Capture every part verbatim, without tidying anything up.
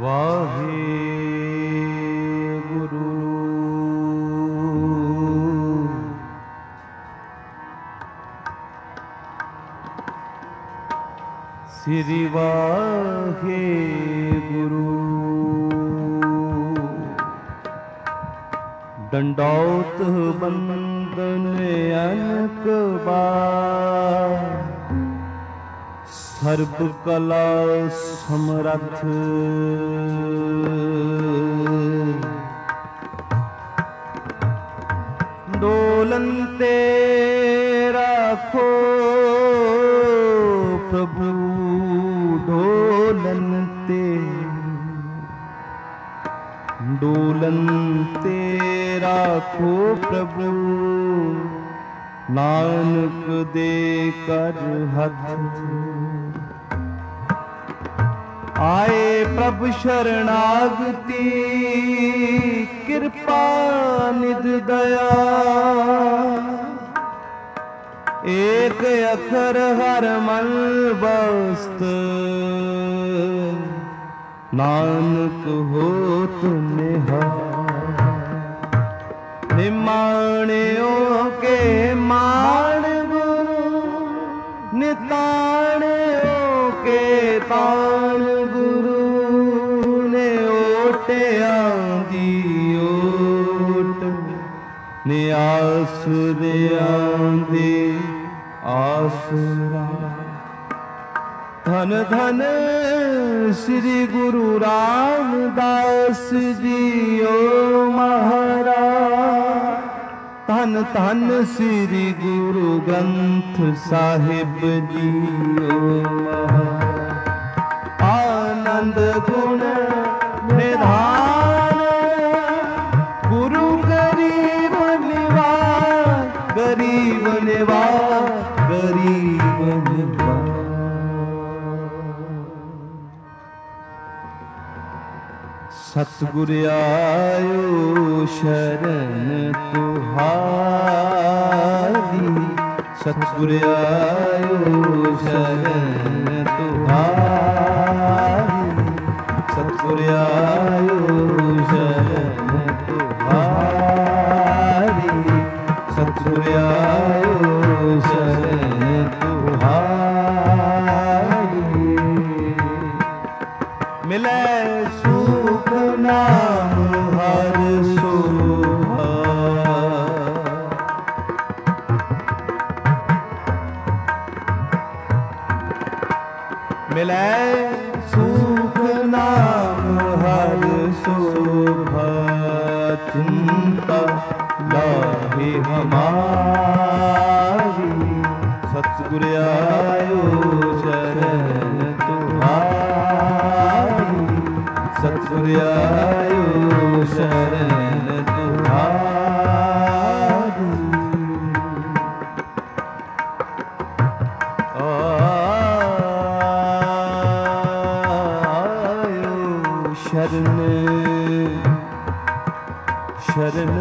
ਵਾਹਿਗੁਰੂ। ਸ੍ਰੀ ਵਾਹਿਗੁਰੂ। ਡੰਡੌਤ ਬੰਦਨ ਅਨਕ ਬਾਰ, ਸਰਬ ਕਲਾ ਸਮਰੱਥ। ਡੋਲਨ ਤੇ ਰਾਖੋ ਪ੍ਰਭੂ, ਡੋਲਨ ਤੇ ਡੋਲਨ ਤੇ ਰਾਖੋ ਪ੍ਰਭੂ, ਨਾਨਕ ਦੇ ਕਰ ਹੱਥ। ਆਏ ਪ੍ਰਭ ਸ਼ਰਨਾਗਤੀ, ਕਿਰਪਾ ਨਿਧ ਦਇਆ। ਏਕ ਅਖਰ ਹਰ ਮਨ ਬਸਤ, ਨਾਨਕ ਹੋਤ ਨਿਹਾਲ। ਨਿਮਾਣਿਓ ਕੇ ਮਾਣ ਗੁਰੂ, ਨਿਤਾਣਿਓ ਕੇ ਤਾਣ ਗੁਰੂ। ਨੇ ਓਟਿਆਂ ਦੀ ਓਟ, ਨੇ ਆਸਰਿਆਂ ਦੇ ਆਸਰਾ। ਧਨ ਧਨ ਸ੍ਰੀ ਗੁਰੂ ਰਾਮਦਾਸ ਜੀਓ ਮਹਾਰਾਜ। ਧਨ ਧਨ ਸ੍ਰੀ ਗੁਰੂ ਗ੍ਰੰਥ ਸਾਹਿਬ ਜੀਓ ਮਹਾਰਾਜ। ਆਨੰਦ ਗੁਣ ਨਿਧਾਨ, ਗੁਰੂ ਗਰੀਬ ਨਿਵਾਜ। ਗਰੀਬ ਨਿਵਾਜ, ਗਰੀਬ ਨਿਵਾਜ। ਸਤਿਗੁਰ ਆਇਓ ਸ਼ਰਨ ਤੁਹਾਰੀ, ਸਤਿਗੁਰ ਆਇਓ ਸ਼ਰਨ ਤੁਹਾਰੀ। ਸਤਿਗੁਰ ਆਇਓ ਸ਼ਰਨ ਤੁਹਾਰੀ, ਸਤਿਗੁਰ ਆਇਓ ਸ਼ਰਨ ਤੁਹਾਰੀ। ਮਿਲੇ ਨਾਮ ਹਰ ਸੋਹਾ, ਮਿਲੈ ਸੁਖ ਨਾਮ ਹਰ ਸੋਭਾ। ਚਿੰਤਾ ਲਾਹੇ ਹਮਾਰੀ, ਸਤਿਗੁਰ ਆਇਓ ਸ਼ਰਨ ਤੁਹਾਰੀ। ਸਤਿਗੁਰ ਆਇਓ ਸ਼ਰਨ ਤੁਹਾਰੀ। ਆਇਓ ਸ਼ਰਨ ਸ਼ਰਨ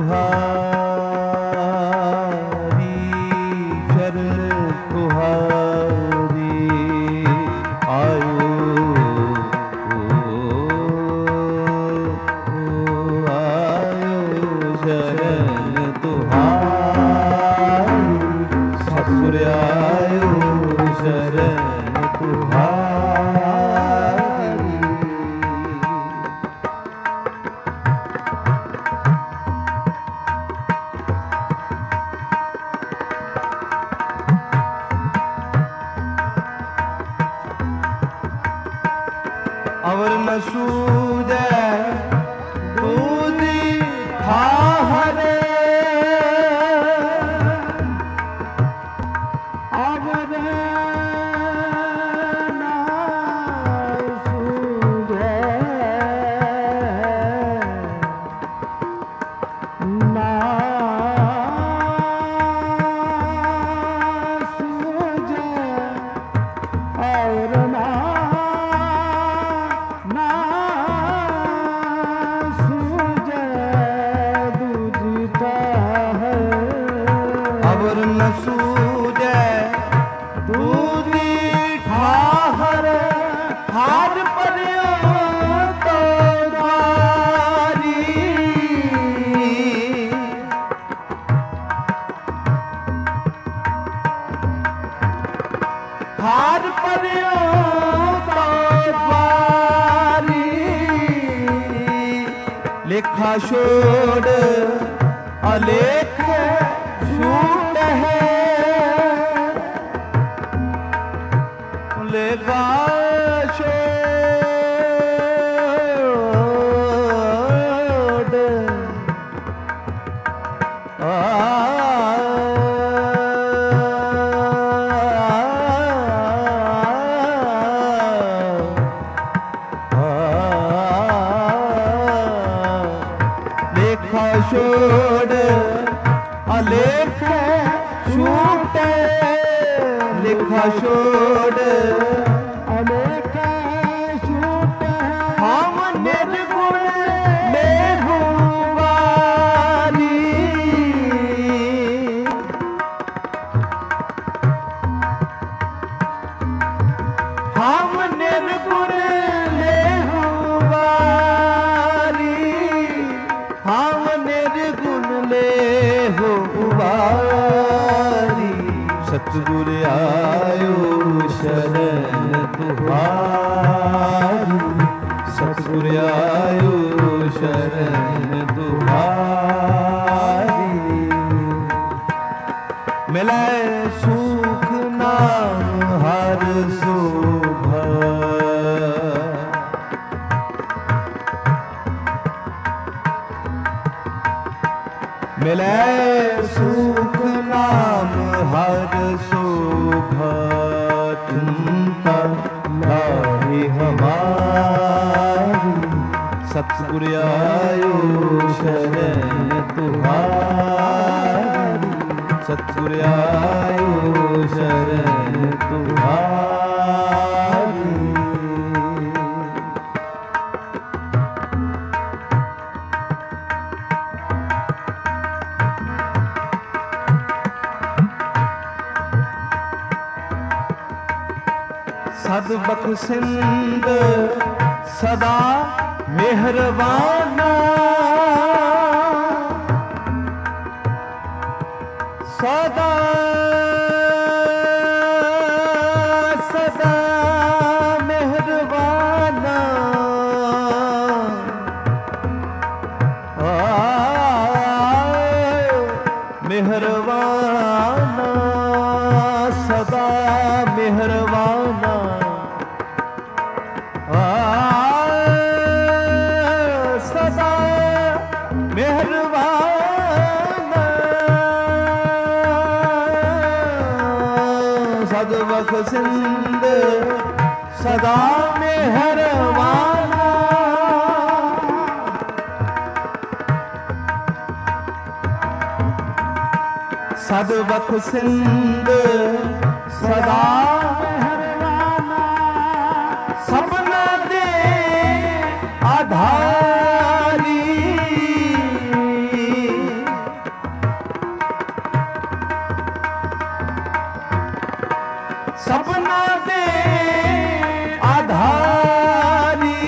ਤੁਹਾਰੀ, ਸ਼ਰਨ ਤੁਹਾਰੀ। ਆਇਓ ਸਤਿਗੁਰ ਆਇਓ ਸ਼ਰਨ ਤੁਹਾਰੀ। ਅਵਰ ਨ ਸੂਝੈ ਦੂਜੀ ਠਾਹਰੇ, लेखा छोड़ अलेख छूट है, लेखा छोड़ आ छोड़ अलेख छूट, लिखा छोड़ अलेख छूट, हम निर्गुण मेघवाली, हम निर्गुण मेघवाली, हम निर्गुण ले हो उबारी, सतगुर आयो शरण तुम्हारी, सतगुर आयो शरण तुम्हारी, मिले सुख नाम हर शोभा, मिले सुख नाम हर शोभा, चिंता नाही हमारी, सतगुर आयो शरण तुम्हारी, सतगुर आयो शरण तुम्हारी। सद बख्शिंद सदा मेहरबाना, सदा सदा मेहरबाना, मेहरबाना सदा मेहरबाना, सदा मेहरबाना, सद बख्शिंद सदा मेहरबाना, सद बख्शिंद सदा मेहरबाना, सबना दे आधारी, सबना दे आधारी,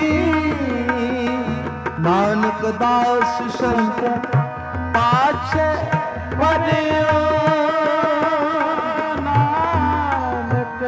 नानक दास संत पाछे पड़ियो, नानक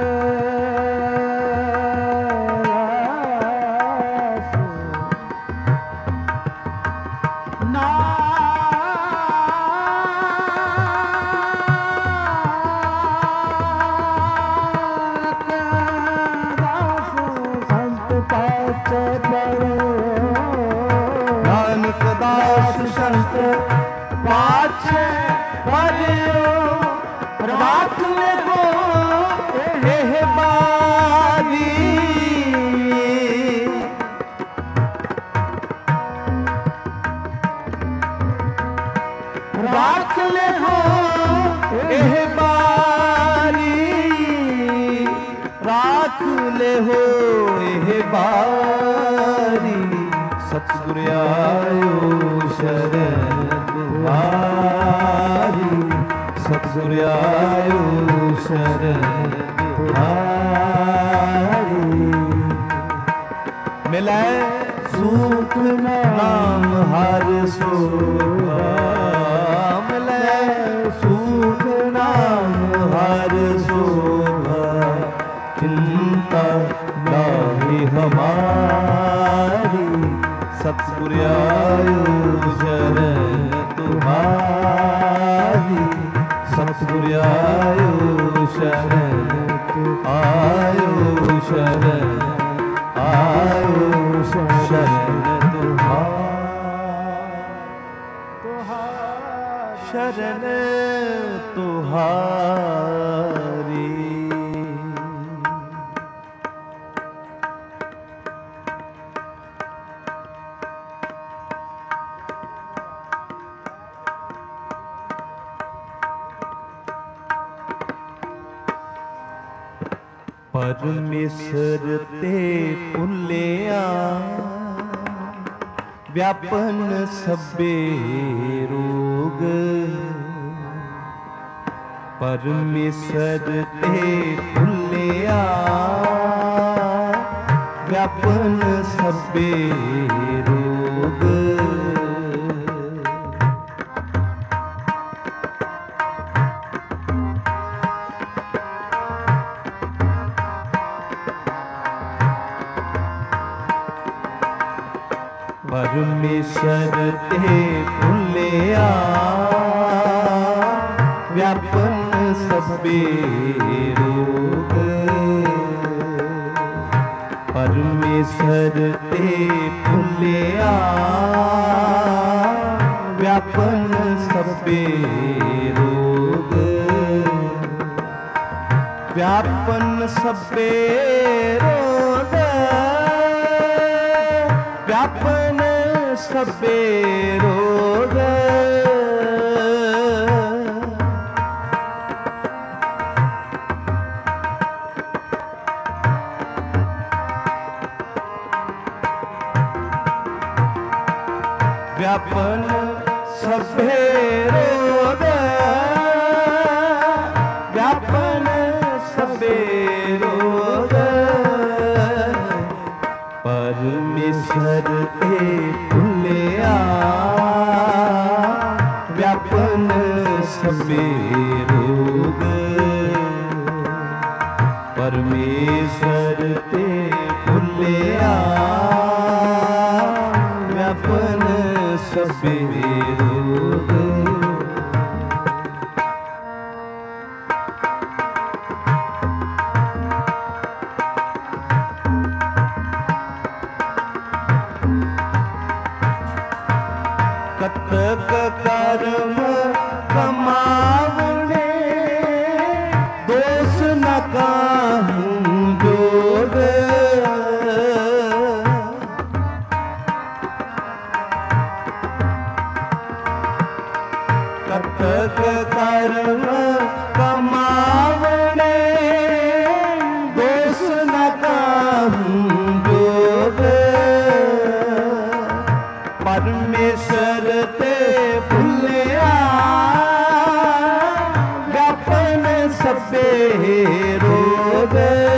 नानक दास संत पाछे पड़ियो, राख लेगो एह बारी, राख लेगो एह बारी, राख ले हो एह बारी, सतगुर आयो शरण तुम्हारी, सतगुर आयो शरण तुम्हारी, मिले सुख नाम हर शोभा, मिले सुख नाम हर शोभा, चिंता नाही हमारी, सतगुरु आयो शरण तुम्हारी, सतगुरु आयो शरण, आयो शरण, आयो शरण तुम्हारी, शरण तुम्हारी। परमेश्वर ते भुलिया व्यापन सबे रोग, परमेश्वर ते भुलिया व्यापन सबे रोग। परमेश्वर ते भुलिया व्यापन सबे रोग, परमेश्वर ते भुलिया व्यापन सबे रोग, व्यापन सबे रोग, व्यापन सबे रोग। व्यापन सबे रोग, व्यापन सबे रोग, परमेश्वर ते भुलिया व्यापन सबे रोग, परमेश्वर ते भुलिया व्यापन सबे रोग। कतक कर्म कमावने दोष न काहूं जोग, कतक कर्म कमावने दोष न काहूं जोग, परमेश्वर ते भुलिया व्यापन सबे रोग,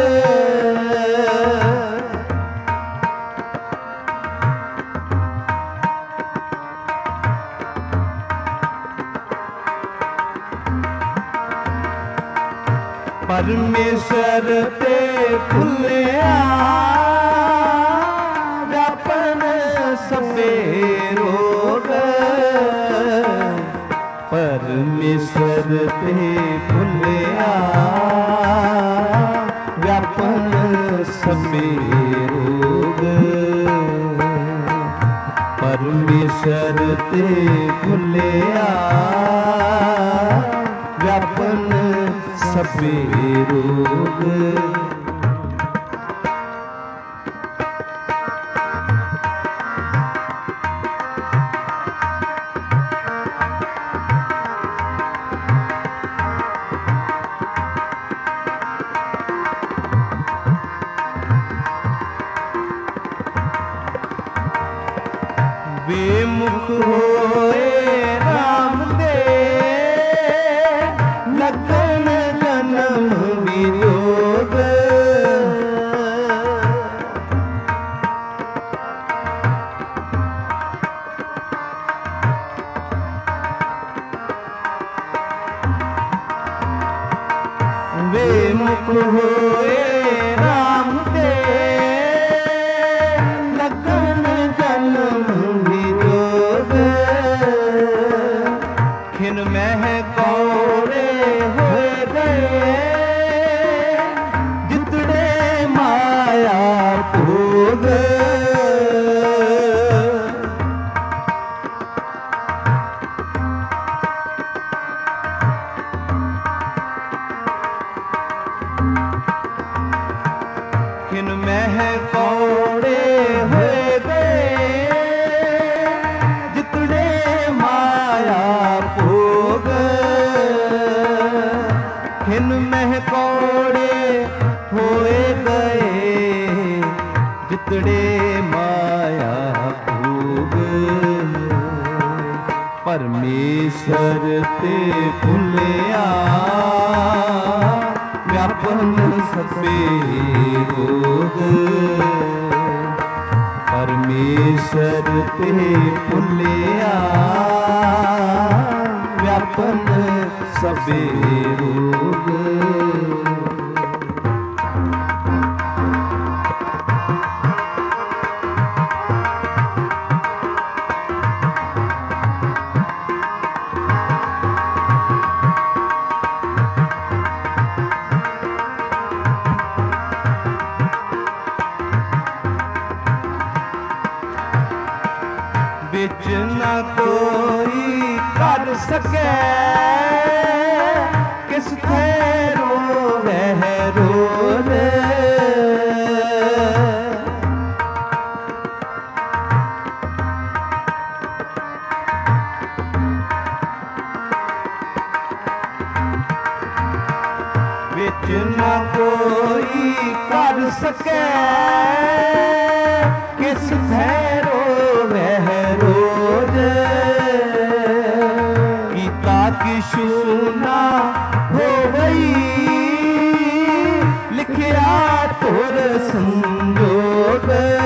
परमेश्वर ते भुलिया व्यापन सबे रोग, परमेश्वर ते भुलिया व्यापन सबे रोग, परमेश्वर ते भुलिया व्यापन सबे रोग। वे मुख होए राम दे लगन जन्म वियोग, वे मुख होए राम दे लगन जन्म ਭੋਗ। ਖਿਨ ਮਹਿ ਕੌੜੇ ਹੋਏ ਗਏ ਜਿਤਨੇ ਮਾਇਆ ਭੋਗ। ਖਿਨ ਮਹਿ ਕੌੜੇ ਹੋਏ ਗਏ ਜਿਤਨੇ ਮਾਇਆ ਭੋਗ। ਪਰਮੇਸ਼ਰ ਤੇ ਭੁੱਲਿਆ ਵਿਆਪਨ ਸਭੇ ਰੋਗ। ਪਰਮੇਸ਼ਰ ਤੇ ਭੁੱਲਿਆ ਵਿਆਪਨ ਸਭੇ ਰੋਗ। ਵਿੱਚ ਨਾ ਕੋਈ ਕਰ ਸਕੇ ਕਿਸ ਥੇ ਰੋਵੈ ਰੋਲ। ਵਿੱਚ ਨਾ ਕੋਈ ਕਰ ਸਕੇ ਕਿਸ ਥੇ ਰੋਵੈ ਰੋਜ। ਕੀਤਾ ਕਿਛੂ ਨਾ ਹੋਵਈ ਲਿਖਿਆ ਤੁਰ ਸੰਜੋਗ।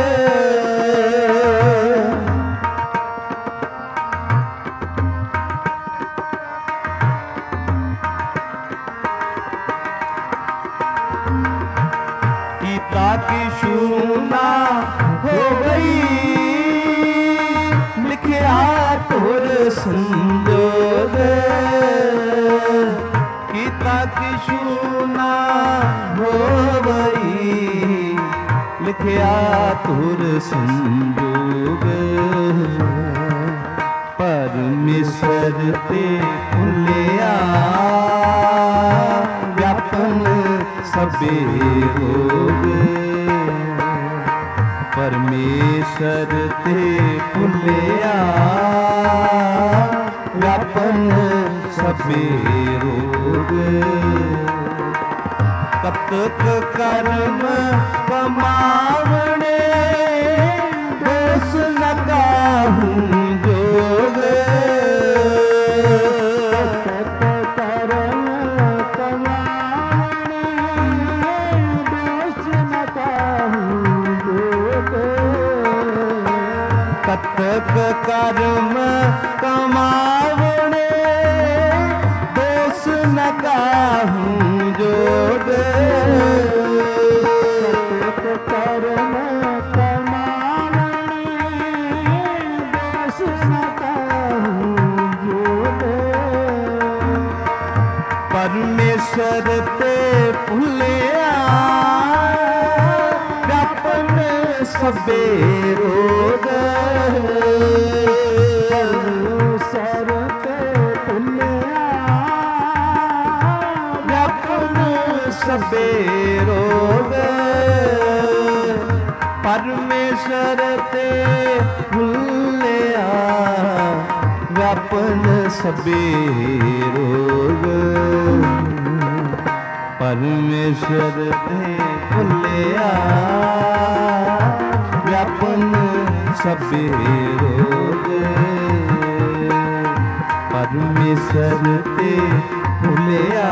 ਕੀਤਾ ਕਿਛੂ ਨਾ ਹੋਵਈ ਲਿਖਿਆ ਤੁਰ ਸੰਜੋਗ। ਕੀਤਾ ਕਿਛੂ ਨਾ ਹੋਵਈ ਲਿਖਿਆ ਤੁਰ ਸੰਜੋਗ। ਪਰਮੇਸ਼ਰ ਤੇ ਭੁੱਲਿਆ ਵਿਆਪਨ ਸਭੇ ਰੋਗ। ਪਰਮੇਸ਼ਰ ਤੇ ਭੁੱਲਿਆ ਵਿਆਪਨ ਸਭੇ ਰੋਗ। ਕਤਕ ਕਰਮ ਕਮਾਵਣੇ ਦੋਸ ਨ ਕਾਹੂ ਜੋਗ। ਕਤਕ ਕਰਮ ਕਮਾਵਣੇ ਦੋਸ ਨ ਕਾਹੂ ਜੋਗ। ਕਤਕ ਕਰਮ ਕਮਾਵਣੇ ਦੋਸ ਨ ਕਾਹੂ ਜੋਗ। ਪਰਮੇਸ਼ਰ ਤੇ ਭੁੱਲਿਆ ਵਿਆਪਨ ਸਭੇ ਰੋਗ। ਪਰਮੇਸ਼ਰ ਤੇ ਭੁੱਲਿਆ ਵਿਆਪਨ ਸਭੇ ਰੋਗ। ਪਰਮੇਸ਼ਰ ਤੇ ਭੁੱਲਿਆ ਵਿਆਪਨ ਸਭੇ ਰੋਗ। ਪਰਮੇਸ਼ਰ ਤੇ ਭੁੱਲਿਆ ਵਿਆਪਨ ਸਭੇ ਰੋਗ। ਪਰਮੇਸ਼ਰ ਤੇ ਭੁੱਲਿਆ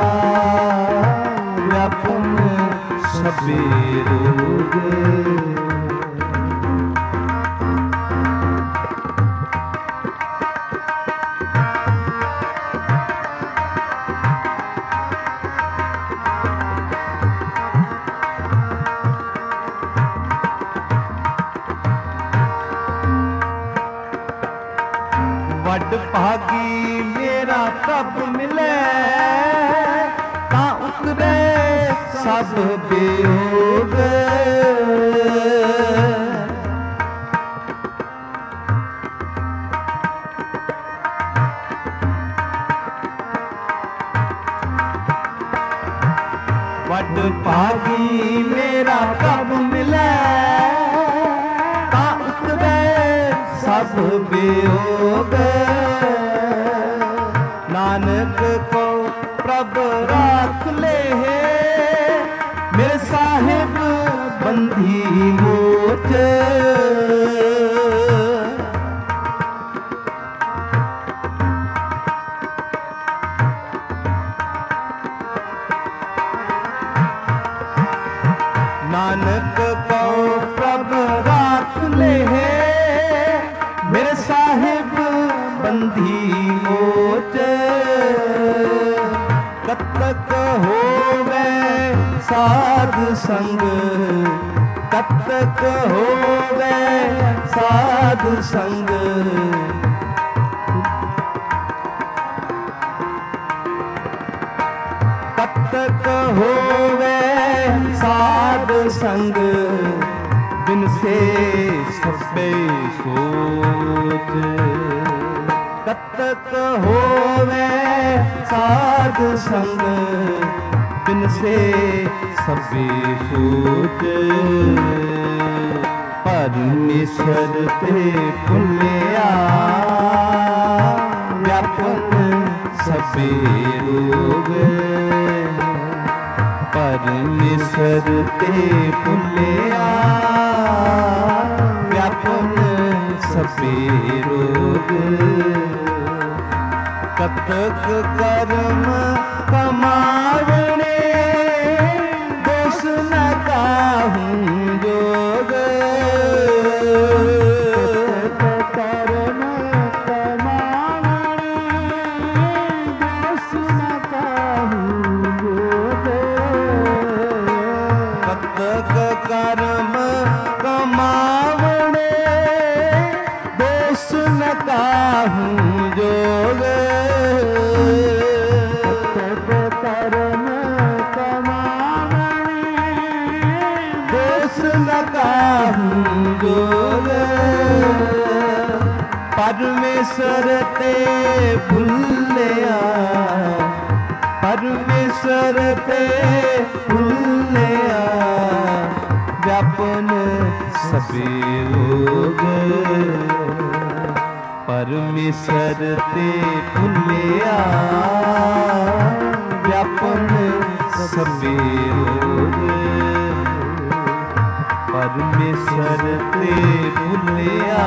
ਵਿਆਪਨ ਸਭੇ ਰੋਗ। ਵੱਡ ਭਾਗੀ ਮੇਰਾ ਪ੍ਰਭ ਮਿਲੇ ਤਾਂ ਉਤਰੇ ਸਭ ਬਿਯੋਗ। ਵੱਡ ਭਾਗੀ ਮੇਰਾ ਕਬ ਮਿਲੇ, ਤਾਂ ਉਤਰੇ ਸਭ ਵਿਯੋਗ। ਨਾਨਕ ਕੋ ਪ੍ਰਭ ਰਾਖ ਲੇਹ, ਮੇਰੇ ਸਾਹਿਬ ਬੰਧੀ ਮੋਚ। ਨਾਨਕ ਕਉ ਪ੍ਰਭ ਰਾਖ ਲੇਹ, ਮੇਰੇ ਸਾਹਿਬ ਬੰਧੀ ਮੋਚ। ਕਤਕ ਹੋਵੇ ਸਾਧ ਸੰਗ, ਕਤਕ ਹੋਵੇ ਸਾਧ ਸੰਗ। ਕਤਕ ਹੋਵੇ ਸਾਧ ਸੰਗ, ਬਿਨ ਸੇ ਸਭੇ ਸੋਚ। ਕਤਕ ਹੋਵੇ ਸਾਧ ਸੰਗ, ਬਿਨ ਸੇ ਸਭੇ ਸੋਚ। ਪਰਮੇਸ਼ਰ ਤੇ ਭੁੱਲਿਆ, ਵਿਆਪਨ ਸਭੇ ਰੋਗ। ਪਰਮੇਸ਼ਰ ਤੇ ਭੁੱਲਿਆ, ਵਿਆਪਨ ਸਭੇ ਰੋਗ। ਕਤਕ ਕਰਮ ਕਮਾਵਣੇ, ਦੋਸ ਨ ਕਾਹੂੰ ਜੋਗ। ਕਰਮ ਕਮਾਵਣੇ, ਦੋਸ ਨ ਕਾਹੂੰ ਜੋਗ। ਕਤਕ ਕਰਮ ਕਮਾਵਣੇ, ਦੋਸ ਨ ਕਾਹੂੰ ਜੋਗ। ਕਤਕ ਕਰਮ ਕਮਾਵਣੇ, ਦੋਸ ਨ ਕਾਹੂੰ ਜੋਗ। ਪਰਮੇਸ਼ਰ ਤੇ ਭੁੱਲਿਆ, ਪਰਮੇਸ਼ਰ ਤੇ ਭੁੱਲਿਆ, ਵਿਆਪਨ ਸਭੇ ਰੋਗ। ਪਰਮੇਸ਼ਰ ਤੇ ਭੁੱਲਿਆ, ਵਿਆਪਨ ਸਭੇ ਰੋਗ। ਪਰਮੇਸ਼ਰ ਤੇ ਭੁੱਲਿਆ,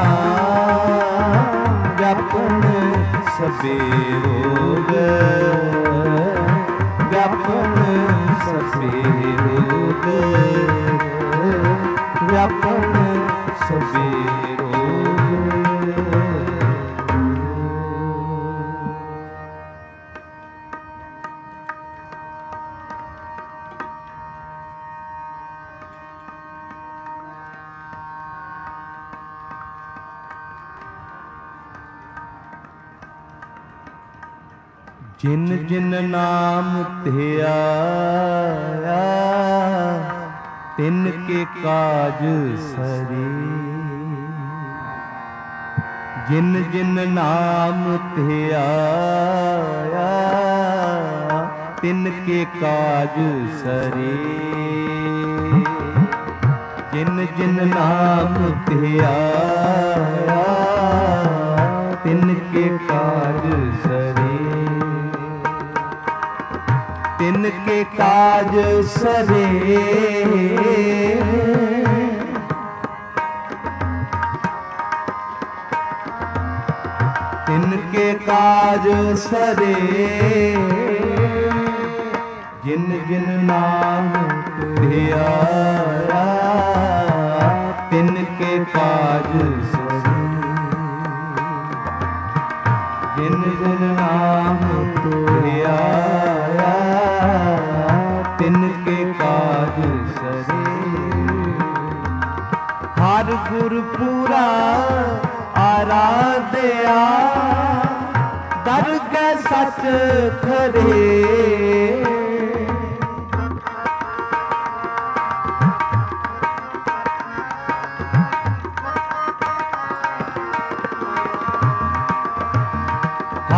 ਵਿਆਪਨ ਸਭੇ ਰੋਗ। ਵਿਆਪਨ ਸਭੇ ਰੋਗ, ਵਿਆਪਨ ਸਭੇ ਰੋਗ। ਜਿਨ ਜਿਨ ਨਾਮ ਧਿਆਇਆ, ਤਿਨ ਕੇ ਕਾਜ ਸਰੇ। ਜਿਨ ਜਿਨ ਨਾਮ ਧਿਆਇਆ, ਤਿਨ ਕੇ ਕਾਜ ਸਰੇ। ਜਿਨ ਜਿਨ ਨਾਮ ਧਿਆਇਆ, ਤਿਨ ਕੇ ਕਾਜ ਸਰੇ। ਤਿਨ ਕੇ ਕਾਜ ਸਰੇ, ਤਿਨ ਕੇ ਕਾਜ ਸਰੇ। ਜਿਨ ਜਿਨ ਨਾਮ ਧਿਆਇਆ, ਤਿਨ ਕੇ ਕਾਜ ਸਰੇ। ਜਿਨ ਜਿਨ ਨਾਮ ਧਿਆਇਆ, ਤਿਨ ਕੇ ਕਾਜ ਸਰੇ। ਹਰ ਗੁਰ ਪੂਰਾ ਆਰਾਧਿਆ, ਦਰਗਹਿ ਸਚ ਖਰੇ।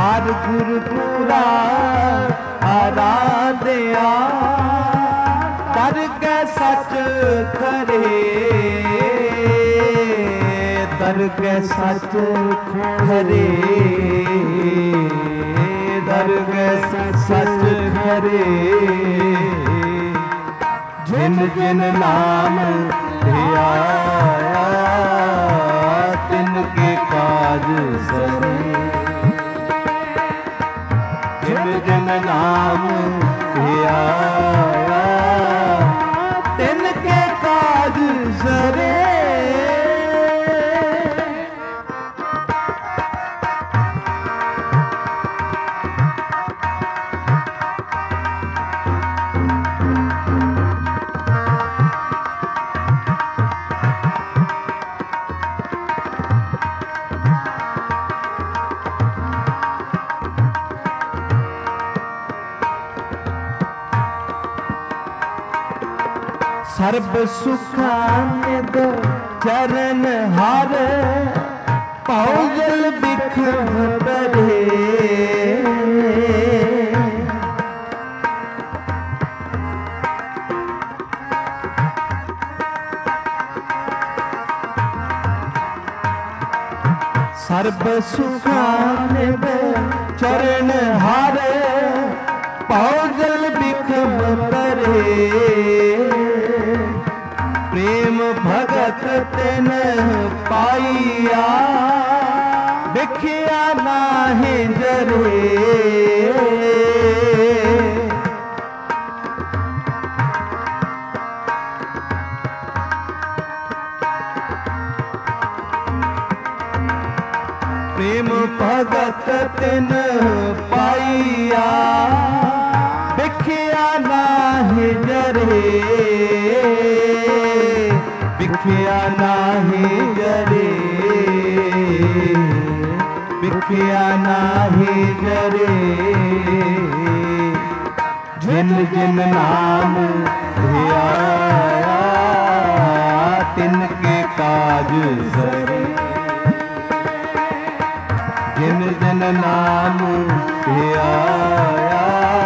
हर गुरपुरा आराध्या तर के सच खरे तर के सच खरे तर के सच खरे जिन जिन नाम धिया तिनके काज सरे जिन जिन नाम धिया तिनके काज सरे सर्ब सुखानिद चरण हर पौजल बिखम परे सर्ब सुखानिद चरण हर पौजल बिखम परे प्रेम भगत तिन पाइया बिखिया नाहि जरे प्रेम भगत तिन पाइया बिखिया नाहि जरे बिखिया नाहि जरे बिखिया नाहि जरे जिन जिन नाम धियाया तिनके काज सरे जिन जिन नाम धियाया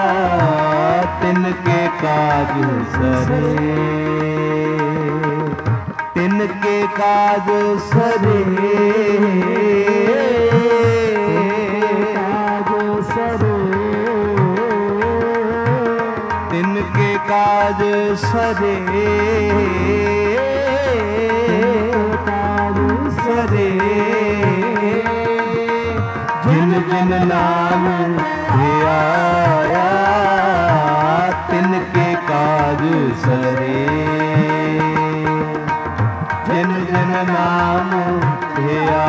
तिनके काज सरे तिनके काज सरे काज सरे तिनके काज सरे काज सरे जिन जिन नाम धियाया तिनके काज सरे जिन जिन नाम धियाया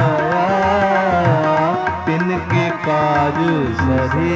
तिनके काज सरे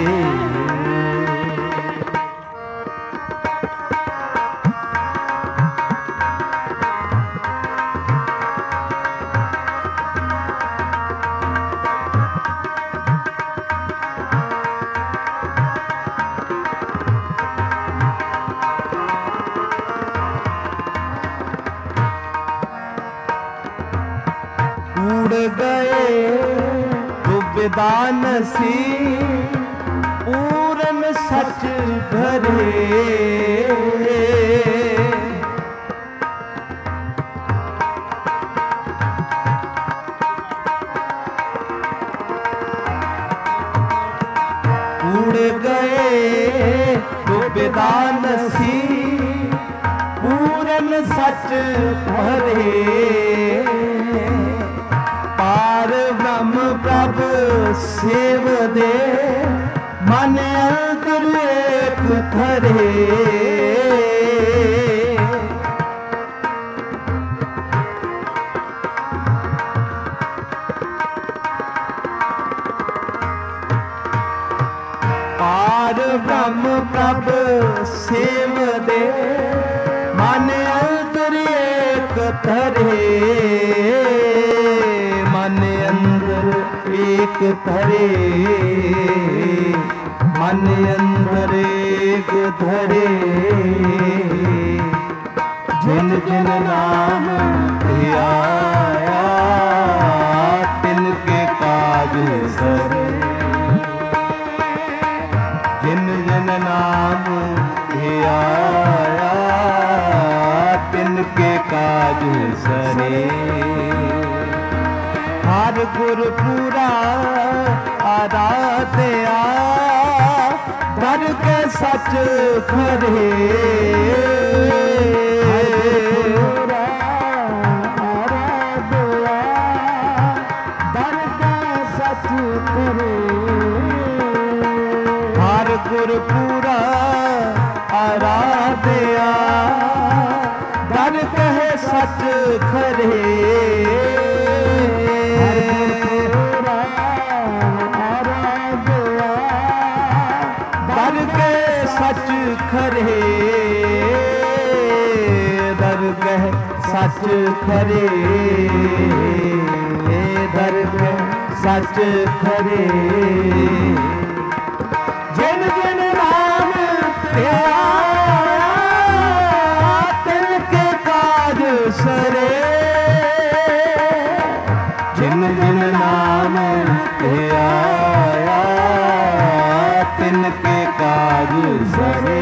गए दुविदान सी पूरन सच भरे उड़ गए दुविदान सी पूरन सच भरे पार ब्रह्म प्रभ सेव दे मन अंतर एक धरे पार ब्रह्म प्रभ सेव दे मन अंतर एक धरे मन अंदर एक धरे मन अंदर एक धरे जिन जिन नाम धियाया तिनके काज सरे गुरपुरा आराध्या दर के सच खरे हर गुरपुरा आराध्या दर कहे सच खरे सच खरे दर कह सच खरे दर कह सच खरे जिन जिन नाम तेरा तिन के काज सरे जिन जिन नाम तेरा तिन के काज सरे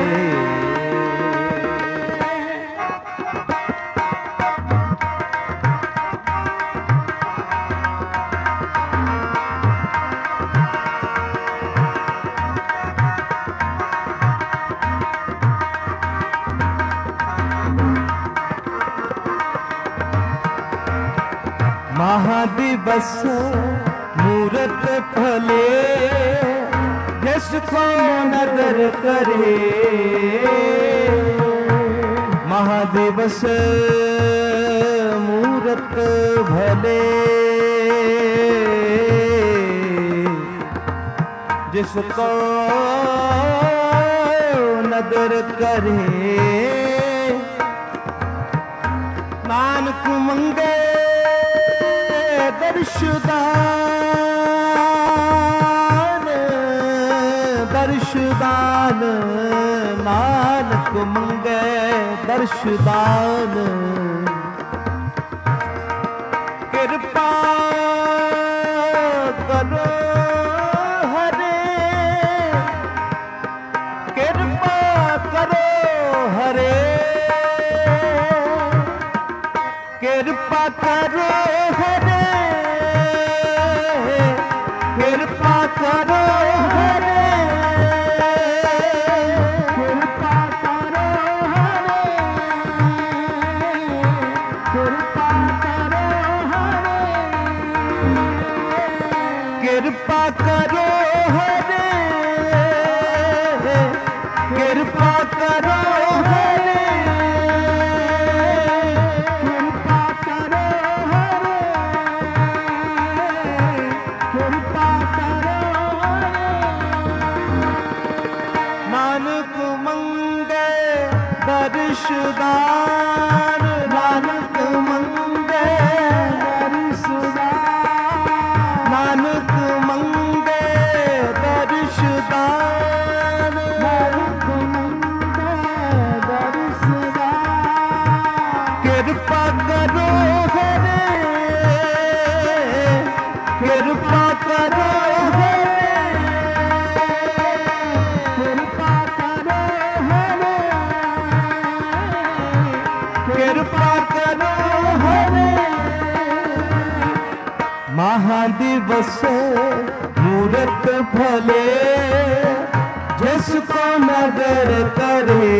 महादिवस मूरत फले जिसको नदर करे महादिवस मूरत भले जिसको नदर करे नानक मंगे दर्शदान दर्शदान नानक मंगे दर्शदान कृपा करो हरे कृपा करो हरे कृपा करो हरे कृपा करो हरे कृपा करो हरे कृपा करो हरे कृपा करो हरे कृपा करो हरे कृपा करो हरे कृपा करो हरे नानक मंगे दर्शदान नानक मंगे दर्शदान नानक मंगे दर्शदान नानक मंगे दर्शदान कृपा करो हरे कृपा करो हरे कृपा करो हरे कृपा करो हरे महादिवस मूरत फले जिसको नदर करे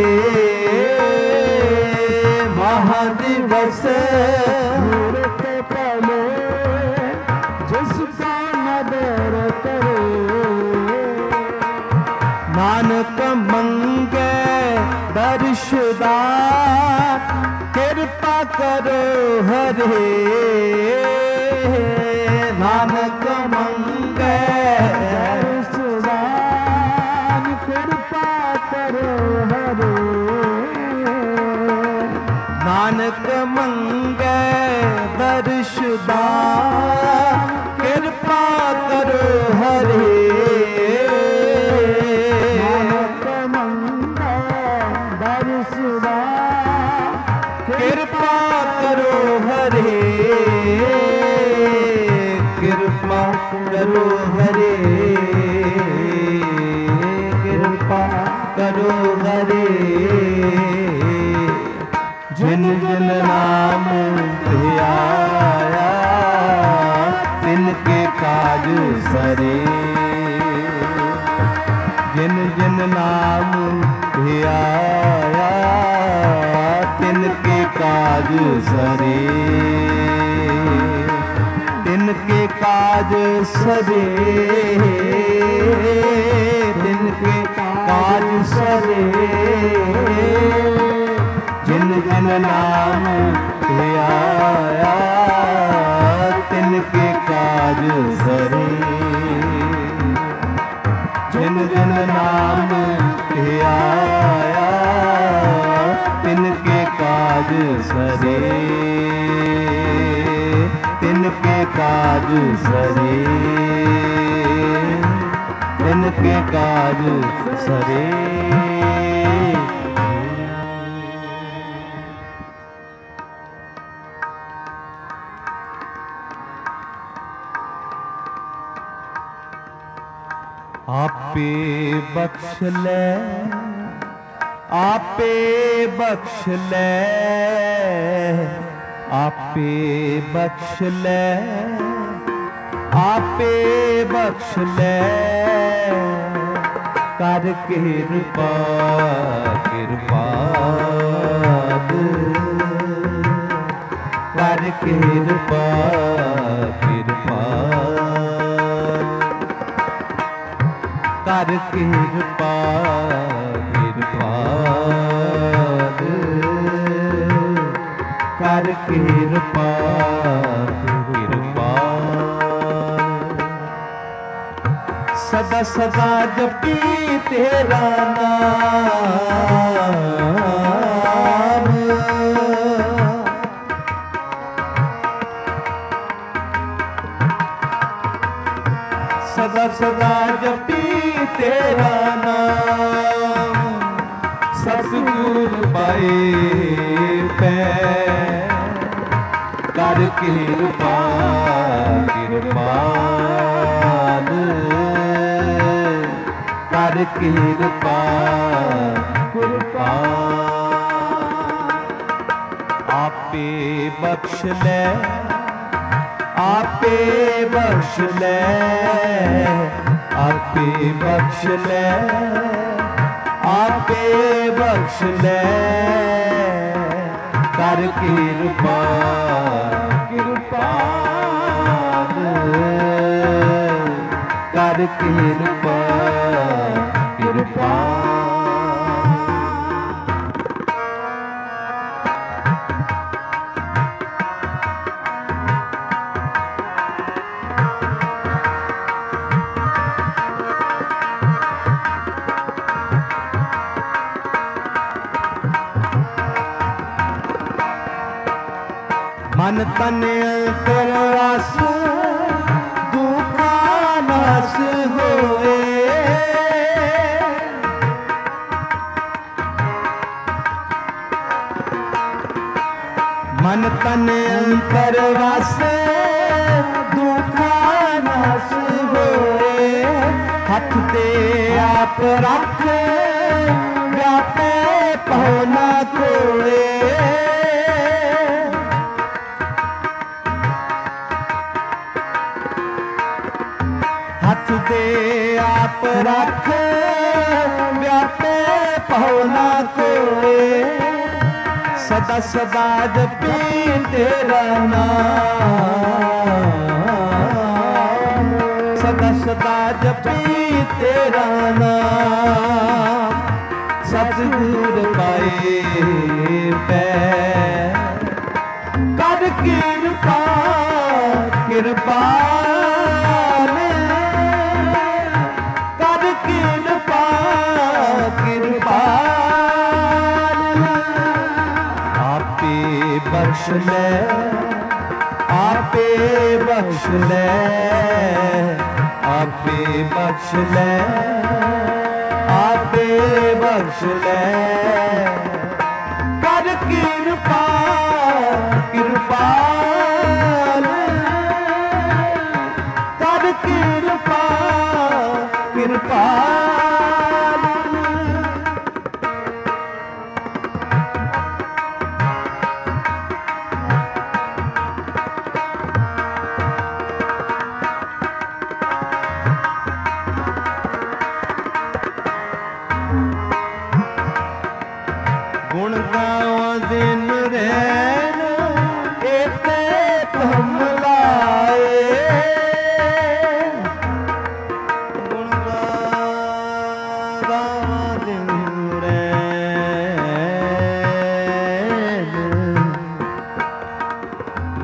महादिवस मूरत फले जिसको नदर करे नानक मंगे दर्शदान कृपा करो हरे नानक मंगे दर्शदान कृपा करो हरे नानक मंगे दर्शदान कृपा करो हरे नानक मंगे दर्शदान कृपा करो हरे कृपा करो हरे कृपा करो हरे जिन जिन नाम धियाया तिन सरे। जिन जिन नाम धियाया तिनके काज सरे। तिनके काज सरे, तिनके काज सरे। जिन जिन नाम धियाया तिनके काज सरे। जिन जिन नाम धियाया तिनके काज सरे। तिनके काज सरे। तिनके काज सरे। आपे बख्श ले, आपे बख्श ले, आपे बख्श ले, आपे बख्श ले। कर किरपा किरपाल, कर किरपा किरपाल, कर किरपा किरपाल, कर किरपा किरपाल। सदा सदा जपी तेरा नाम, सदा सदा जपी तेरा नाम। सतगुर पाए पै कर किरपा किरपाल, कर किरपा किरपाल। आपे बख्श ले, आपे बख्श ले, आपे बख्श ले, आपे बख्श ले। कर किरपा किरपाल, कर किरपा किरपाल। मन तन अंतर रस दुखा नास होए। मन तन अंतर रस दुखा नास होए। हथ दे आप रख व्यापे पहुँ न कोए। हथ दे आप रख व्यापे पहुँ न कोए। सदा सदा जपी तेरा नाम, सदा सदा जपी तेरा नाम। सतगुर पाए पै कर किरपा किरपाल, कर किरपा किरपाल। आपे बख्श ले, आपे बख्श ले, आपे बख्श ले, आपे बख्श ले। कर किरपा किरपाल, कर किरपा किरपाल।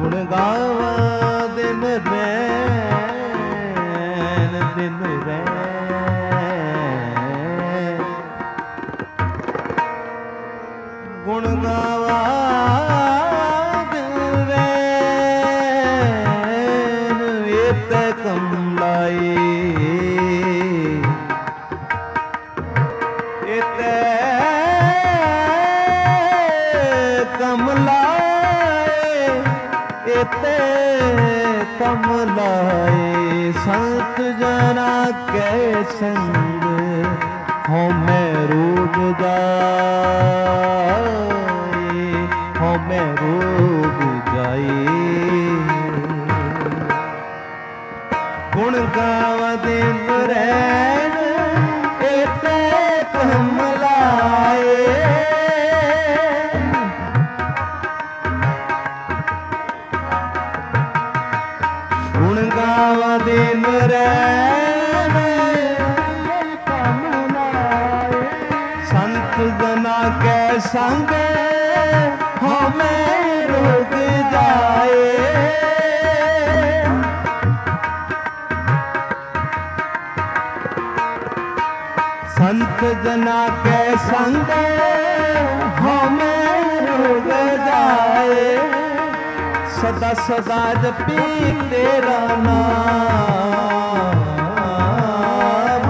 ਗੁਣ ਗਾਵਾਂ ਦਿਨ ਰੈਣ ਦਿਨ ਰੈਣ ਗੁਣ ਗਾਵਾਂ ਦਿਨ ਰੈਣ ਏਤੇ ਕਮਲਾਏ ਏਤੇ ਕਮਲਾਏ ਏਤੇ ਕਮਲਾਏ ਸੰਤ ਜਨਾ ਕੈ ਸੰਗ ਹਉ ਮੈਂ ਰੋਗ ਜਾਏ ਹਉ ਮੈਂ ਰੋਗ ਜਾਏ ਗੁਣ ਗਾਵਾਂ ਦਿਨ ਰੈਣ ਏਤੇ ਕਮਲਾਏ ਗੁਣ ਗਾਵਾਂ ਦਿਨ ਰੈਣ ਕਮਲਾਏ ਸੰਤ ਜਨਾ ਕੈ ਸੰਗ ਹਉ ਮੈਂ ਰੋਗ ਜਾਏ ਸੰਤ ਜਨਾ ਕੈ ਸੰਗ ਹਉ ਮੈਂ ਰੋਗ ਜਾਏ ਸਦਾ ਸਦਾ ਜਪੀ ਤੇਰਾ ਨਾਮ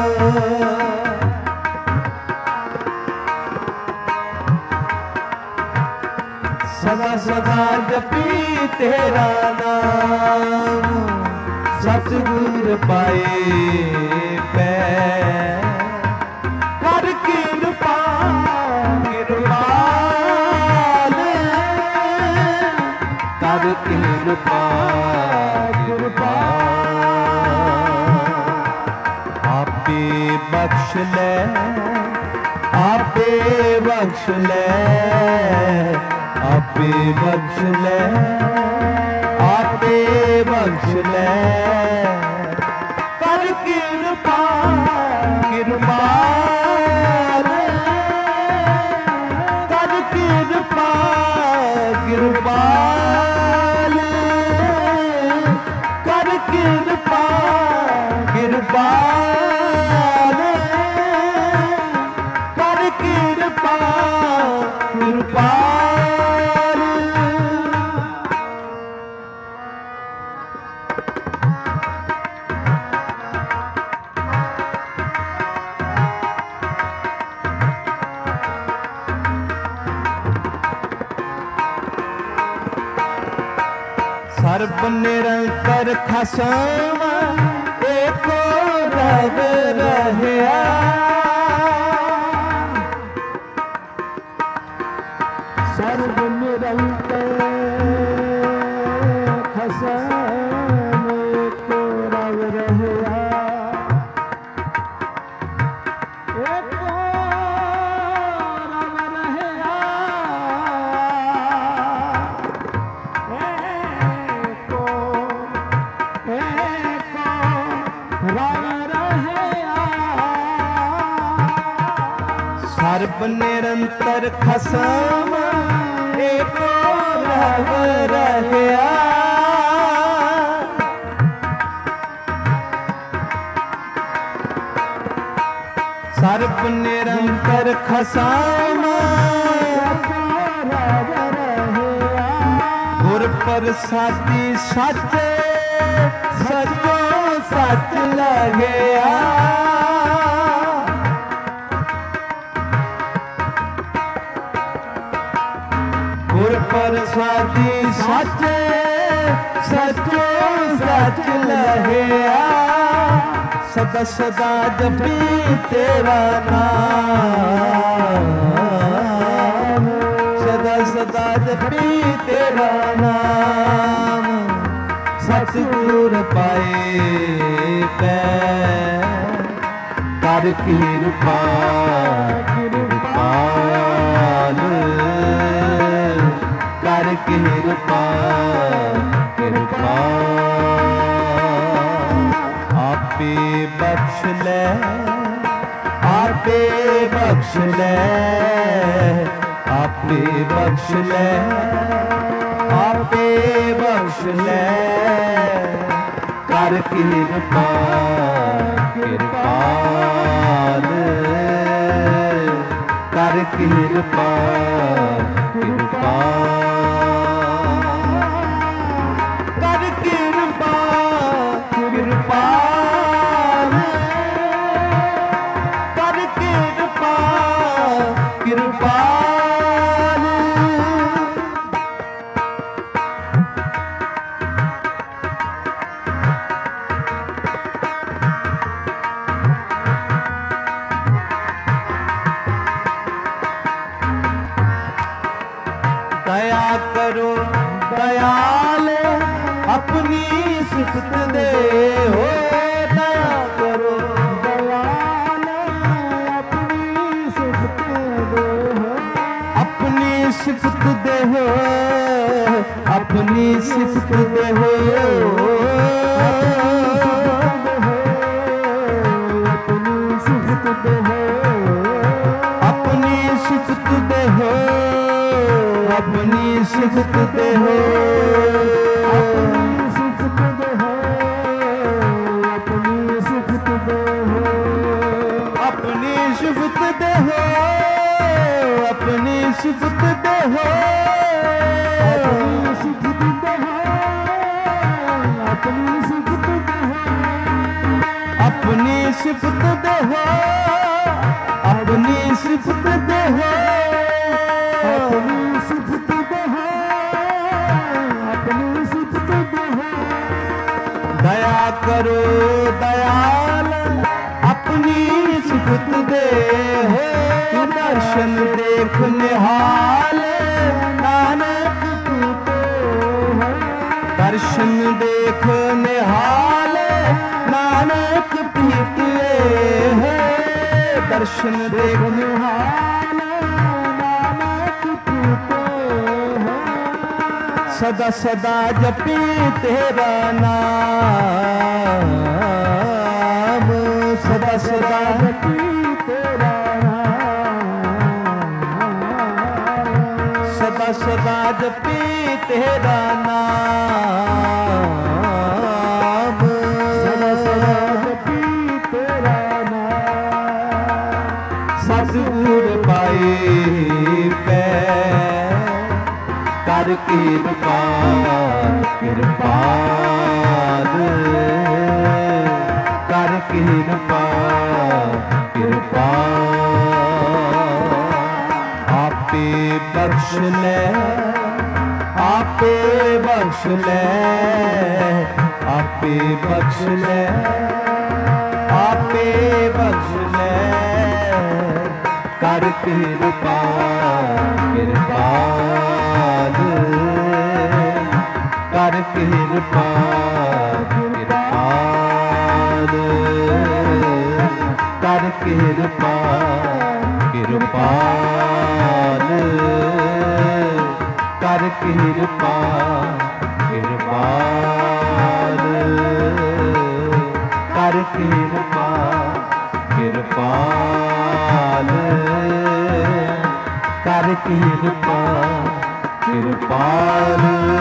ਸਦਾ ਸਦਾ ਜਪੀ ਤੇਰਾ ਨਾਮ ਸਤਿਗੁਰ ਪਾਏ ਪੈ ਕਰ ਕਿਰਪਾ ਕਿਰਪਾਲ ਕਰ ਕਿਰਪਾ ਕਿਰਪਾ ਆਪੇ ਬਖਸ਼ ਲੈ ਆਪੇ ਬਖਸ਼ ਲੈ ਆਪੇ ਬਖਸ਼ ਲੈ ਆਪੇ ਬਖਸ਼ ਲੈ ਕਰ ਕਿਰਪਾ ਕਿਰਪਾਲ ਕਰ ਕਿਰਪਾ ਕਿਰਪਾਲ ਕਰ ਕਿਰਪਾ ਕਿਰਪਾਲ ਕਰ ਕਿਰਪਾ ਕਿਰਪਾਲ ਸਰਬ ਨਿਰੰਤਰ ਖਸਮ ਏਕੋ ਰਬ ਰਹਿਆ ਸਰਬ ਨਿਰੰਤਰ ਖਸਮ ਏਕੋ ਰਬ ਰਹਿਆ ਏਕੋ ਰਬ ਰਹਿਆ ਸਰਬ ਨਿਰੰਤਰ ਖਸਮ ਏਕੋ ਰਬ ਰਹਿਆ ਸਰਬ ਨਿਰੰਤਰ ਖਸਮ ਰਬ ਰਹਿਆ ਗੁਰ ਪ੍ਰਸਾਦੀ ਸੱਚ ਸਚੋ ਸੱਚ ਲਗਿਆ ਗੁਰ ਪ੍ਰਸਾਦੀ ਸੱਚ ਸਚੋ ਸੱਚ ਲਗਿਆ ਸਦਾ ਸਦਾ ਜਪੀ ਤੇਰਾ ਨਾਮ ਸਦਾ ਸਦਾ ਜਪੀ ਤੇਰਾ ਨਾਮ ਸਤਿਗੁਰ ਪਾਏ ਪੈ ਕਰ ਕਿਰਪਾ ਕਿਰਪਾਲ ਕਰ ਕਿਰਪਾ ਕਿਰਪਾ ਆਪੇ ਬਖਸ਼ ਲੈ ਆਪੇ ਬਖਸ਼ ਲੈ ਆਪੇ ਬਖਸ਼ ਲੈ आपे बख्श ले कर किरपा किरपाल कर किरपा किरपा कर किरपा किरपाल कर किरपा किरपाल दया करो दयाल अपनी सिफत दे हो दया करो दयाल अपनी सिफत दे हो अपनी सिफत दे हो अपनी सिफत दे हो अपनी सिफत दे हो अपनी सिफत दे हो अपनी सिफत दे हो अपनी सिफत दे हो अपनी सिफत दे हो अपनी सिफत दे हो अपनी सिफत दे हो अपनी सिफत दे हो अपनी सिफत दे हो अपनी सिफत दे हो अपनी सिफत दे हो अपनी सिफत दे हो अपनी सिफत दे हो दया करो दयाल अपनी सिफत दे हो दर्शन देख निहाल नानक तू हो दर्शन देख निहाल नानक प्रीत है दर्शन देख निहाल सदा सदा जपी तेरा नाम सदा सदा जपी तेरा नाम सदा सदा जपी तेरा नाम सदा सदा जपी तेरा नाम सतगुर पाए पै कर किरपा किरपाल कर किरपा किरपा आपे बख्श ले आपे बख्श ले आपे बख्श ले आपे बख्श ले कर किरपा किरपाल कर किरपा किरपाल कर किरपा किरपाल कर किरपा किरपाल कर किरपा किरपाल कर किरपा किरपाल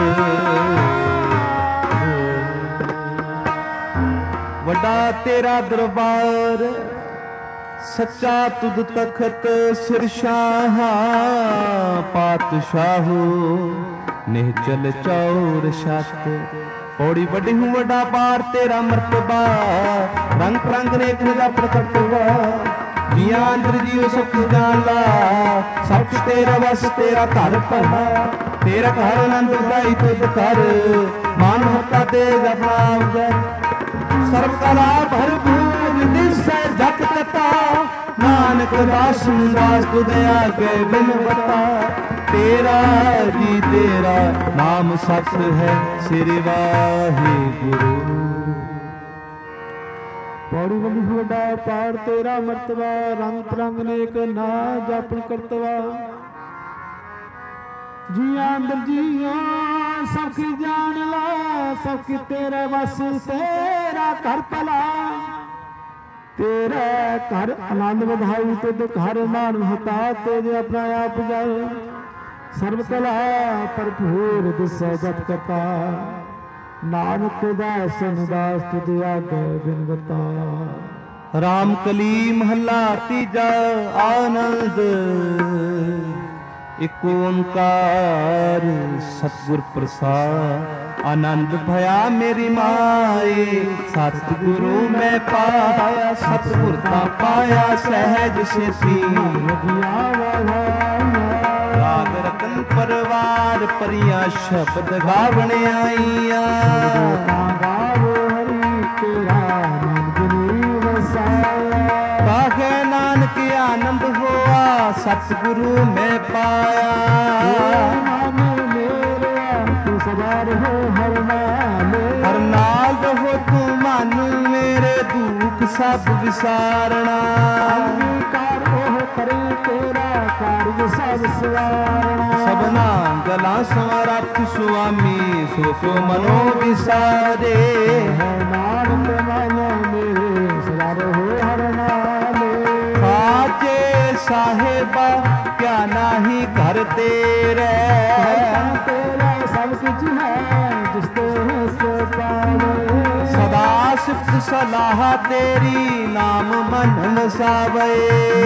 वड्डा तेरा दरबार सच्चा तुद तखत सिरशाह पातशाहो निहचल चौर छत पौड़ी बड़ी हूँ वड्डा पार तेरा मर्तबा रंग रंग ने तेरा प्रकटवा जिया अंदर जियो सब कुछ जान ला सब कुछ तेरा बस तेरा घर भला तेरा घर आनंद दाई तुझ कर मान होता तेज अपना सर्व कला भरपूर दिशा जग तता नानक दास दास तुझ आगे बिन बता तेरा जी तेरा नाम सत है श्री वाहिगुरु पौड़ी बंदी वड्डा पार तेरा मर्तबा रंग तरंग नेक ना जापन करतवा जिया अंदर जिया सबकी जान ला सबकी तेरे बस तेरा घर भला तेरा घर आनंद बधाई तुद घर मान होता तेरे अपना आप जाए ਸਰਬ ਕਲਾ ਭਰਪੂਰ ਦਿਸੈ ਜਪ ਕਰਤਾ, ਨਾਨਕ ਦਾਸਨ ਦਾਸ ਤੁਧ ਆਗੇ ਬਿਨਵਤਾ। ਰਾਮ ਕਲੀ ਮਹੱਲਾ ਤੀਜਾ। ਆਨੰਦ ਇਕ ਓੰਕਾਰ ਸਤਿਗੁਰ ਪ੍ਰਸਾਦ। ਆਨੰਦ ਭਇਆ ਮੇਰੀ ਮਾਏ, ਸਤਿਗੁਰੂ ਮੈਂ ਪਾਇਆ। ਸਤਿਗੁਰ ਤਾਂ ਪਾਇਆ ਸਹਿਜ ਸੇਤੀ, ਰਾਗ ਰਤਨ ਪਰਵਾਰ ਭਰੀਆਂ ਸ਼ਬਦ ਗਾਵਣ ਆਈਆਂ। ਕਾਹੇ ਨਾਨਕ ਆਨੰਦ ਹੋਆ, ਸਤਿਗੁਰੂ ਮੈਂ ਪਾਇਆ। ਹਰ ਨਾਲ ਰਹੋ ਤੂੰ ਮਨ ਮੇਰੇ, ਦੁੱਖ ਸਭ ਵਿਸਾਰਣਾ। ਸਭਨਾ ਗਲਾਂ ਸਮਰੱਥ ਸੁਆਮੀ, ਸੋ ਸੋ ਮਨੋ ਵਿਸਾਰੇ। ਨਾਨਕ ਮਨ ਮੇਰੇ ਸਦਾ ਰਹੋ ਹਰ ਨਾਲੇ। ਖਾਜੇ ਸਾਹਿਬਾ ਕਿਆ ਨਾਹੀ ਘਰ ਤੇਰੇ, ਤੇਰਾ ਸਭ ਕੁਝ ਹੈ ਜਿਸ ਤੇ ਸੋ ਪਾਵੇ। ਸਦਾ ਸਿਫਤ ਸਲਾਹ ਤੇਰੀ, ਨਾਮ ਮਨ ਵਸਾਵੇ।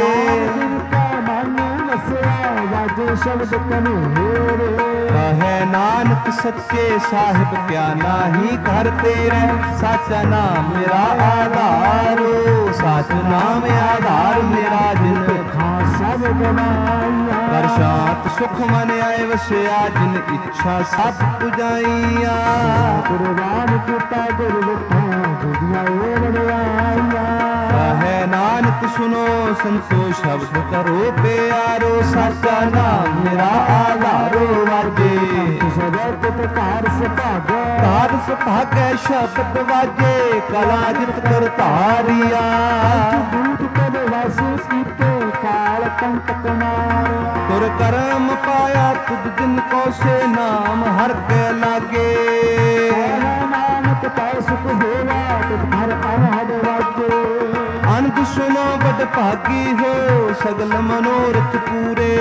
ਸ਼ਬਦ ਕਨੇਰੇ ਕਹੈ ਨਾਨਕ ਸੱਚੇ ਸਾਹਿਬ ਕਿਆ ਨਾਹੀ ਘਰ ਤੇਰੇ। ਸਾਚਾ ਨਾਮ ਮੇਰਾ ਆਧਾਰ, ਸਾਚ ਨਾਮ ਆਧਾਰ ਮੇਰਾ। ਜਿਨ ਖਾਂ ਸਭ ਗਵਾਈਆਂ, ਕਰ ਸ਼ਾਂਤ ਸੁਖ ਮਨ ਆਏ ਵਸਿਆ। ਜਿਨ ਇੱਛਾ ਸਭ ਪੁਜਾਈਆਂ, ਕੁਰਬਾਨ ਕੀਤਾ ਗੁਰ ਵਿਠਾ ਜੁਦੀਆਂ ਏ ਵਡਿਆਈਆਂ। ਕਹੈ ਨਾਨਕ ਸੁਨੋ ਸੰਤੋ ਸ਼ਬਦ ਕਰੋ ਪਿਆਰੋ। ਸਾਚਾ ਨਾਮ ਮੇਰਾ ਆਧਾਰੋ ਵਾਜੇ, ਸਬਦ ਘਰ ਸੁਭਾਗੈ। ਘਰ ਸੁਭਾਗੈ ਸ਼ਬਦ ਵਾਜੇ, ਕਲਾ ਜਿਤ ਕਰ ਧਾਰਿਆ। ਦੂਤ ਕਦ ਵਸ ਕੀਤੇ ਕਾਲ ਕੰਟਕ ਮਾਰਿਆ। ਤੁਰ ਕਰਮ ਪਾਇਆ ਤੁਧ ਜਿਨ ਕੋ ਸੇ, ਨਾਮ ਹਰ ਕੇ ਲਾਗੇ। ਨਾਨਕ ਪੈ ਸੁਖ ਹੋਵਾ ਤੁਧ ਹਰ ਅਨਹਦ ਵਾਜੇ। ਅਨੰਦ ਸੁਨੋ ਬਡ ਭਾਗੀ ਹੋ, ਸਗਲ ਮਨੋਰਥ ਪੂਰੇ।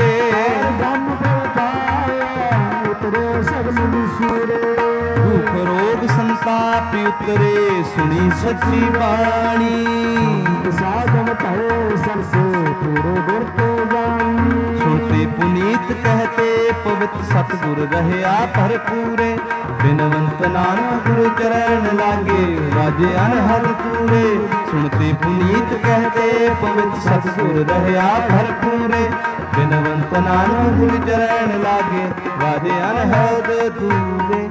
ਉਤਰੇ ਸਗਲ ਵਿਸੂਰੇ, ਦੁਖ ਰੋਗ ਸੰਤਾਪ ਉਤਰੇ। ਸੁਣੀ ਸੱਚੀ ਬਾਣੀ, ਸਾਧਨ ਭਏ ਸਰਸੇ ਪੂਰੇ ਗੁਰ ਤੇ ਜਾਣੀ। ਸੁਣਤੇ ਪੁਨੀਤ ਕਹਤੇ ਪਵਿੱਤ ਸਤਿਗੁਰ ਰਹਿਆ ਭਰਪੂਰੇ। ਬਿਨਵੰਤ ਨਾਨਕ ਗੁਰੂ ਚਰਨ ਲਾਗੇ, ਵਾਜੇ ਅਨਹਦ ਤੂਰੇ। ਸੁਣਤੇ ਪੁਨੀਤ ਕਹਤੇ ਪਵਿੱਤ ਸਤਿਗੁਰ ਰਹਿਆ ਭਰਪੂਰੇ। ਬਿਨਵੰਤ ਨਾਨਕ ਗੁਰੂ ਚਰਨ ਲਾਗੇ, ਵਾਜੇ ਅਨਹਦ ਤੂਰੇ।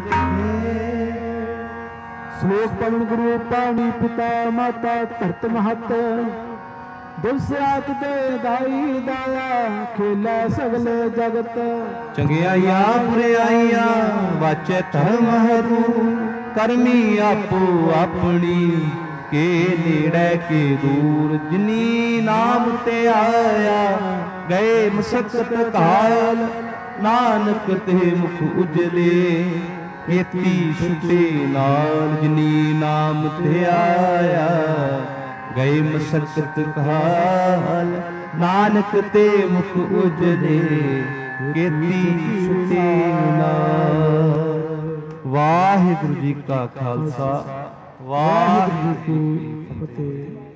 ਸ਼ਲੋਕ ਪਵਨ ਗੁਰੂ ਪਾਣੀ ਪਿਤਾ ਮਾਤਾ ਧਰਤ ਮਹਤ। ਦਿਵਸ ਰਾਤ ਦੇ ਦਾਈ ਦਾਇਆ, ਖੇਲਾ ਸਗਲੇ ਜਗਤ। ਚੰਗਿਆਈਆਂ ਬੁਰਿਆਈਆਂ ਵਾਚੈ ਧਰਮ हरू। ਕਰਮੀ ਆਪੋ ਆਪਣੀ, ਕੇ ਨੇੜੇ ਕੇ ਦੂਰ। ਜਿਨੀ ਨਾਮ ਤੇ ਆਇਆ, ਗਏ ਮਸਕਤ ਕਾਲ। ਨਾਨਕ ਤੇ ਮੁਖ ਉਜਲੇ, ਕੀਤੀ ਛੁਟੇ ਨਾਲ। ਜਿਨੀ ਨਾਮ ਤੇ ਆਇਆ, ਗਏ ਮਸਕਤ ਕਾਲ। ਨਾਨਕ ਤੇ ਮੁਖ ਉਜਲੇ, ਕੀਤੀ ਛੁਟੇ ਨਾਲ। ਵਾਹਿਗੁਰੂ ਜੀ ਕਾ ਖਾਲਸਾ, ਵਾਹਿਗੁਰੂ ਜੀ ਕੀ ਫਤਿਹ।